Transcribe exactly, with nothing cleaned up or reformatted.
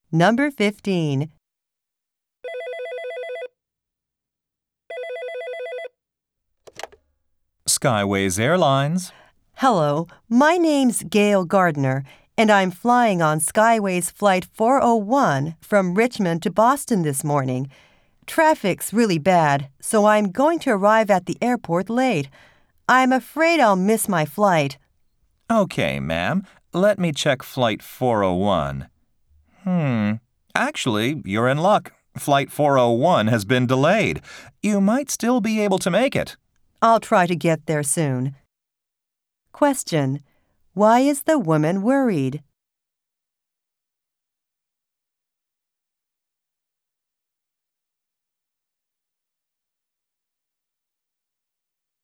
Number fifteen. Skyways Airlines. Hello, my name's Gail Gardner, and I'm flying on Skyways Flight four oh one from Richmond to Boston this morning. Traffic's really bad, so I'm going to arrive at the airport late. I'm afraid I'll miss my flight. Okay, ma'am. Let me check Flight four oh one. Hmm. Actually, you're in luck. Flight four oh one has been delayed. You might still be able to make it. I'll try to get there soon. Question: Why is the woman worried?